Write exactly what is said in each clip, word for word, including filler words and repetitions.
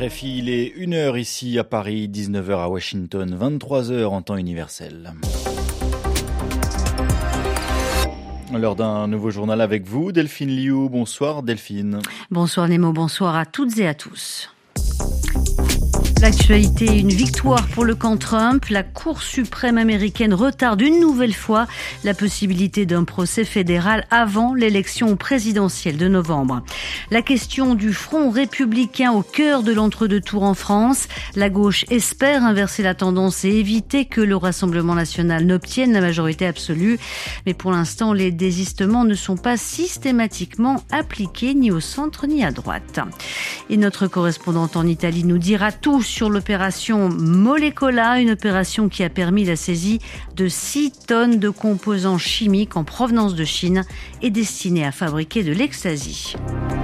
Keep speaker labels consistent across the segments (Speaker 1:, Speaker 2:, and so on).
Speaker 1: R F I, il est une heure ici à Paris, dix-neuf heures à Washington, vingt-trois heures en temps universel. L'heure d'un nouveau journal avec vous, Delphine Liu. Bonsoir Delphine.
Speaker 2: Bonsoir Nemo, bonsoir à toutes et à tous. L'actualité, une victoire pour le camp Trump. La Cour suprême américaine retarde une nouvelle fois la possibilité d'un procès fédéral avant l'élection présidentielle de novembre. La question du front républicain au cœur de l'entre-deux-tours en France. La gauche espère inverser la tendance et éviter que le Rassemblement national n'obtienne la majorité absolue. Mais pour l'instant, les désistements ne sont pas systématiquement appliqués ni au centre ni à droite. Et notre correspondante en Italie nous dira tout sur l'opération Molecola, une opération qui a permis la saisie de six tonnes de composants chimiques en provenance de Chine et destinés à fabriquer de l'ecstasy.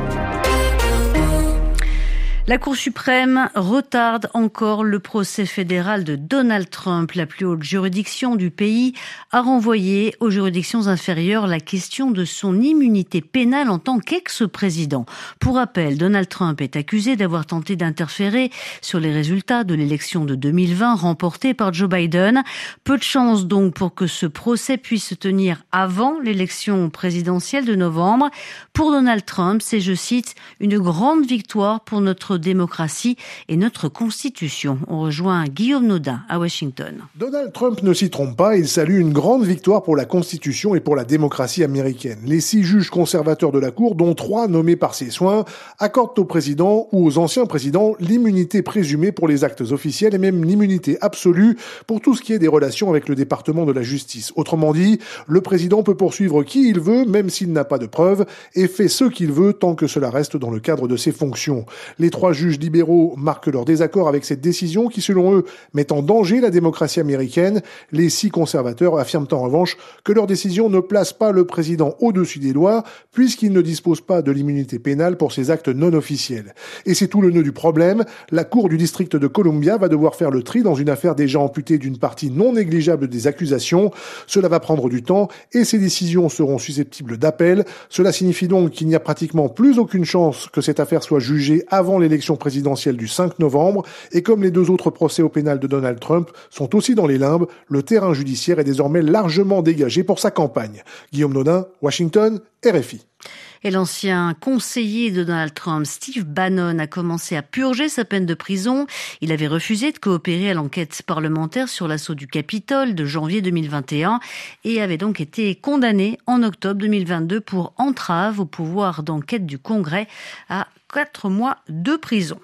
Speaker 2: La Cour suprême retarde encore le procès fédéral de Donald Trump. La plus haute juridiction du pays a renvoyé aux juridictions inférieures la question de son immunité pénale en tant qu'ex-président. Pour rappel, Donald Trump est accusé d'avoir tenté d'interférer sur les résultats de l'élection de deux mille vingt remportée par Joe Biden. Peu de chance donc pour que ce procès puisse se tenir avant l'élection présidentielle de novembre. Pour Donald Trump, c'est, je cite, une grande victoire pour notre démocratie et notre constitution. On rejoint Guillaume Nodin à Washington.
Speaker 3: Donald Trump ne s'y trompe pas, il salue une grande victoire pour la constitution et pour la démocratie américaine. Les six juges conservateurs de la Cour, dont trois nommés par ses soins, accordent au président ou aux anciens présidents l'immunité présumée pour les actes officiels et même l'immunité absolue pour tout ce qui est des relations avec le département de la justice. Autrement dit, le président peut poursuivre qui il veut, même s'il n'a pas de preuves, et fait ce qu'il veut tant que cela reste dans le cadre de ses fonctions. Les trois juges libéraux marquent leur désaccord avec cette décision qui, selon eux, met en danger la démocratie américaine. Les six conservateurs affirment en revanche que leur décision ne place pas le président au-dessus des lois, puisqu'il ne dispose pas de l'immunité pénale pour ses actes non officiels. Et c'est tout le nœud du problème. La Cour du district de Columbia va devoir faire le tri dans une affaire déjà amputée d'une partie non négligeable des accusations. Cela va prendre du temps et ces décisions seront susceptibles d'appel. Cela signifie donc qu'il n'y a pratiquement plus aucune chance que cette affaire soit jugée avant l'élection présidentielle du cinq novembre, et comme les deux autres procès au pénal de Donald Trump sont aussi dans les limbes, le terrain judiciaire est désormais largement dégagé pour sa campagne. Guillaume Nodin, Washington, R F I.
Speaker 2: Et l'ancien conseiller de Donald Trump, Steve Bannon, a commencé à purger sa peine de prison. Il avait refusé de coopérer à l'enquête parlementaire sur l'assaut du Capitole de janvier deux mille vingt et un et avait donc été condamné en octobre deux mille vingt-deux pour entrave au pouvoir d'enquête du Congrès à quatre mois de prison.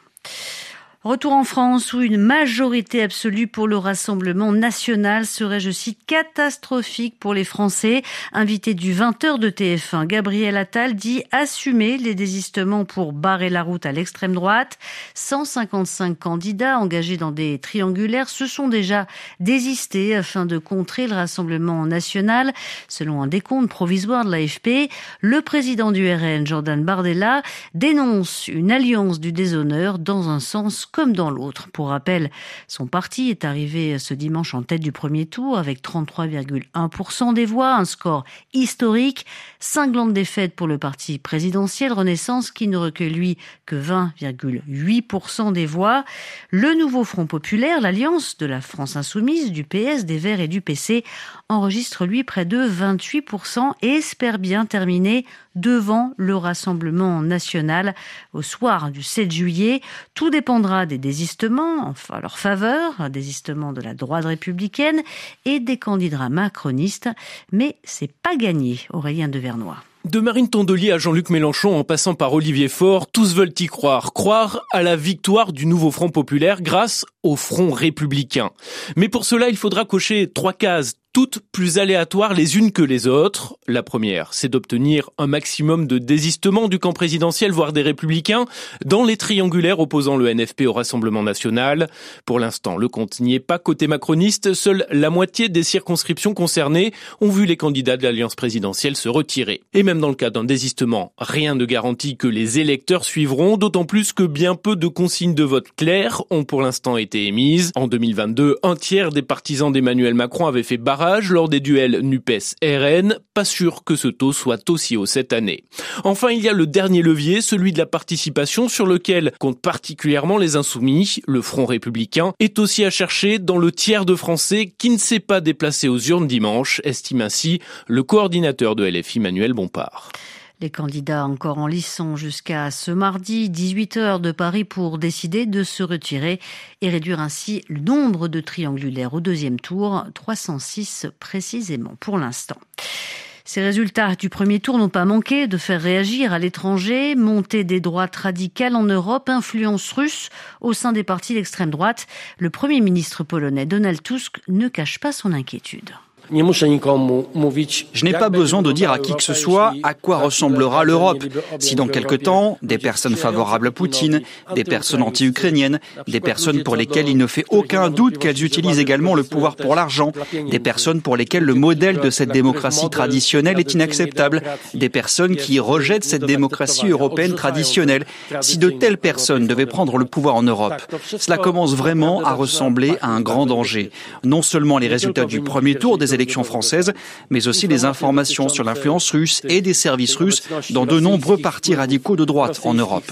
Speaker 2: Retour en France où une majorité absolue pour le Rassemblement national serait, je cite, catastrophique pour les Français. Invité du vingt heures de T F un, Gabriel Attal dit assumer les désistements pour barrer la route à l'extrême droite. cent cinquante-cinq candidats engagés dans des triangulaires se sont déjà désistés afin de contrer le Rassemblement national. Selon un décompte provisoire de l'A F P, le président du R N, Jordan Bardella, dénonce une alliance du déshonneur dans un sens comme dans l'autre. Pour rappel, son parti est arrivé ce dimanche en tête du premier tour avec trente-trois virgule un pour cent des voix, un score historique. Cinglante défaite pour le parti présidentiel Renaissance qui ne recueille lui que vingt virgule huit pour cent des voix. Le nouveau Front populaire, l'alliance de la France insoumise, du P S, des Verts et du P C, enregistre lui près de vingt-huit pour cent et espère bien terminer devant le Rassemblement national au soir du sept juillet. Tout dépendra des désistements en leur faveur, un désistement de la droite républicaine et des candidats macronistes, mais c'est pas gagné, Aurélien Devernois.
Speaker 4: De Marine Tondelier à Jean-Luc Mélenchon en passant par Olivier Faure, tous veulent y croire. Croire à la victoire du nouveau Front populaire grâce au Front républicain. Mais pour cela, il faudra cocher trois cases, toutes plus aléatoires les unes que les autres. La première, c'est d'obtenir un maximum de désistement du camp présidentiel, voire des Républicains, dans les triangulaires opposant le N F P au Rassemblement national. Pour l'instant, le compte n'y est pas côté macroniste. Seule la moitié des circonscriptions concernées ont vu les candidats de l'Alliance présidentielle se retirer. Et même dans le cas d'un désistement, rien ne garantit que les électeurs suivront, d'autant plus que bien peu de consignes de vote claires ont pour l'instant été émises. En deux mille vingt-deux, un tiers des partisans d'Emmanuel Macron avaient fait barrage barrage lors des duels NUPES-R N. Pas sûr que ce taux soit aussi haut cette année. Enfin, il y a le dernier levier, celui de la participation, sur lequel comptent particulièrement les Insoumis. Le Front républicain est aussi à chercher dans le tiers de Français qui ne s'est pas déplacé aux urnes dimanche, estime ainsi le coordinateur de L F I, Manuel Bompard.
Speaker 2: Les candidats encore en lice sont jusqu'à ce mardi dix-huit heures de Paris pour décider de se retirer et réduire ainsi le nombre de triangulaires au deuxième tour, trois cent six précisément pour l'instant. Ces résultats du premier tour n'ont pas manqué de faire réagir à l'étranger. Montée des droites radicales en Europe, influence russe au sein des partis d'extrême droite. Le Premier ministre polonais Donald Tusk ne cache pas son inquiétude.
Speaker 5: Je n'ai pas besoin de dire à qui que ce soit à quoi ressemblera l'Europe. Si dans quelque temps, des personnes favorables à Poutine, des personnes anti-ukrainiennes, des personnes pour lesquelles il ne fait aucun doute qu'elles utilisent également le pouvoir pour l'argent, des personnes pour lesquelles le modèle de cette démocratie traditionnelle est inacceptable, des personnes qui rejettent cette démocratie européenne traditionnelle, si de telles personnes devaient prendre le pouvoir en Europe, cela commence vraiment à ressembler à un grand danger. Non seulement les résultats du premier tour des élections françaises, mais aussi les informations sur l'influence russe et des services russes dans de nombreux partis radicaux de droite en Europe.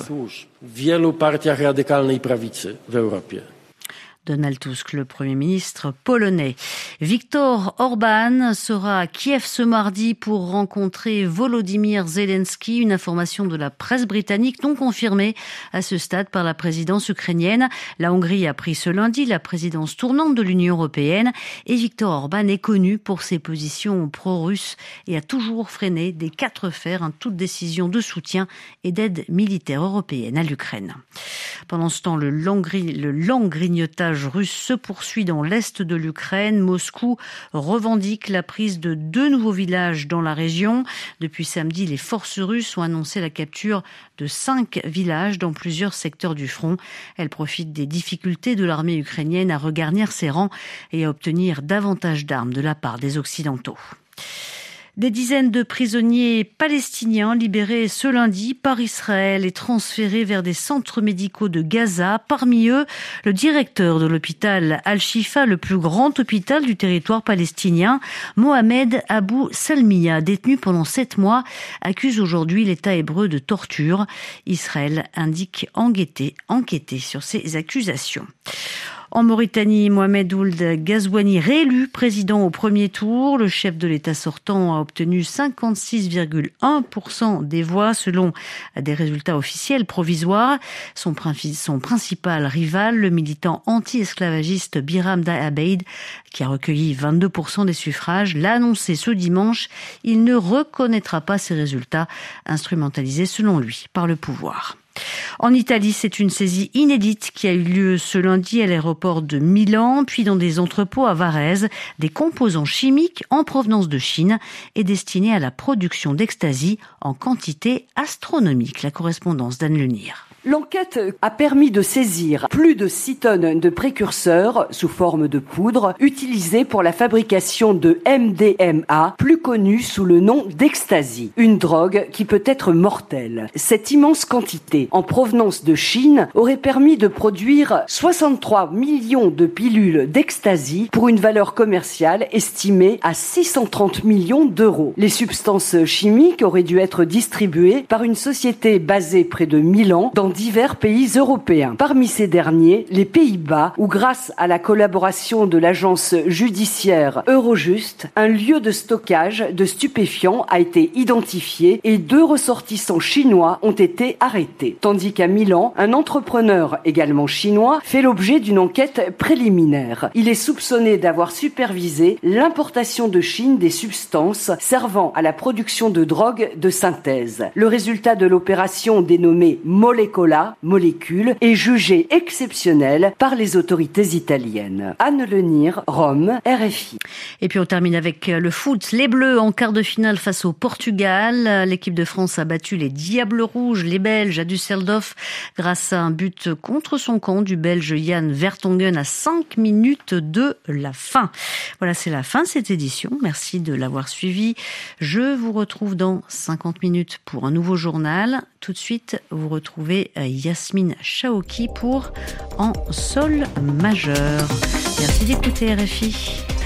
Speaker 2: Donald Tusk, le Premier ministre polonais. Viktor Orban sera à Kiev ce mardi pour rencontrer Volodymyr Zelensky, une information de la presse britannique non confirmée à ce stade par la présidence ukrainienne. La Hongrie a pris ce lundi la présidence tournante de l'Union européenne et Viktor Orban est connu pour ses positions pro-russes et a toujours freiné des quatre fers toute décision de soutien et d'aide militaire européenne à l'Ukraine. Pendant ce temps, le lent, le lent grignotage russe se poursuit dans l'est de l'Ukraine. Moscou revendique la prise de deux nouveaux villages dans la région. Depuis samedi, les forces russes ont annoncé la capture de cinq villages dans plusieurs secteurs du front. Elles profitent des difficultés de l'armée ukrainienne à regarnir ses rangs et à obtenir davantage d'armes de la part des Occidentaux. Des dizaines de prisonniers palestiniens libérés ce lundi par Israël et transférés vers des centres médicaux de Gaza. Parmi eux, le directeur de l'hôpital Al-Shifa, le plus grand hôpital du territoire palestinien, Mohamed Abou Salmiya, détenu pendant sept mois, accuse aujourd'hui l'État hébreu de torture. Israël indique enquêter, enquêter sur ces accusations. En Mauritanie, Mohamed Ould Ghazouani, réélu président au premier tour. Le chef de l'État sortant a obtenu cinquante-six virgule un pour cent des voix selon des résultats officiels provisoires. Son, son principal rival, le militant anti-esclavagiste Biram Da Abeid, qui a recueilli vingt-deux pour cent des suffrages, l'a annoncé ce dimanche. Il ne reconnaîtra pas ces résultats, instrumentalisés selon lui par le pouvoir. En Italie, c'est une saisie inédite qui a eu lieu ce lundi à l'aéroport de Milan, puis dans des entrepôts à Varèse, des composants chimiques en provenance de Chine et destinés à la production d'ecstasy en quantité astronomique. La correspondance d'Anne Lenir.
Speaker 6: L'enquête a permis de saisir plus de six tonnes de précurseurs sous forme de poudre utilisés pour la fabrication de M D M A, plus connu sous le nom d'ecstasy, une drogue qui peut être mortelle. Cette immense quantité en provenance de Chine aurait permis de produire soixante-trois millions de pilules d'ecstasy pour une valeur commerciale estimée à six cent trente millions d'euros. Les substances chimiques auraient dû être distribuées par une société basée près de Milan dans divers pays européens. Parmi ces derniers, les Pays-Bas, où grâce à la collaboration de l'agence judiciaire Eurojust, un lieu de stockage de stupéfiants a été identifié et deux ressortissants chinois ont été arrêtés. Tandis qu'à Milan, un entrepreneur également chinois fait l'objet d'une enquête préliminaire. Il est soupçonné d'avoir supervisé l'importation de Chine des substances servant à la production de drogues de synthèse. Le résultat de l'opération dénommée Molecola, molécule, est jugé exceptionnel par les autorités italiennes. Anne Lenir, Rome, R F I.
Speaker 2: Et puis on termine avec le foot. Les Bleus en quart de finale face au Portugal. L'équipe de France a battu les Diables Rouges, les Belges à Düsseldorf, grâce à un but contre son camp du Belge Jan Vertonghen à cinq minutes de la fin. Voilà, c'est la fin de cette édition. Merci de l'avoir suivi. Je vous retrouve dans cinquante minutes pour un nouveau journal. Tout de suite, vous retrouvez Yasmine Chaouki pour En Sol Majeur. Merci d'écouter R F I.